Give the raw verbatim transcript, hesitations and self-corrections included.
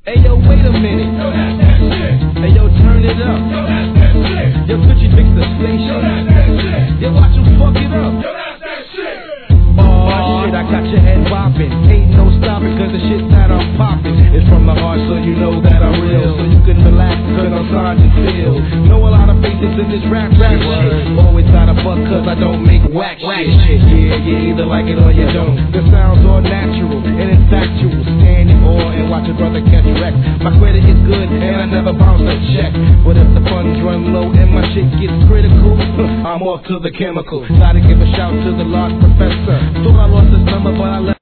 Hey yo, wait a minute. Yo, that's that shit. Hey yo, turn it up. Yo, that's that shit. Yo, could you fix the station? Yo, that's that shit. Yo, watch them fuck it up. Yo, that's that shit. Oh shit, I got your head bopping. Ain't no stopping, cause the shit that I'm popping is from the heart, so you know that I'm real. So you can relax, cause I'm Sergeant Phil. Know a lot of faces in this rap rap shit. Always got a fuck, cause I don't make whack shit. Yeah, you either like it or you don't. The sound's all natural and it's factual. Stand in awe and watch a brother catch wreck. My credit is good and I never bounce a check. But if the funds run low and my shit gets critical, I'm off to the chemical. Gotta give a shout to the Lord Professor. Thought I lost his number, but I left.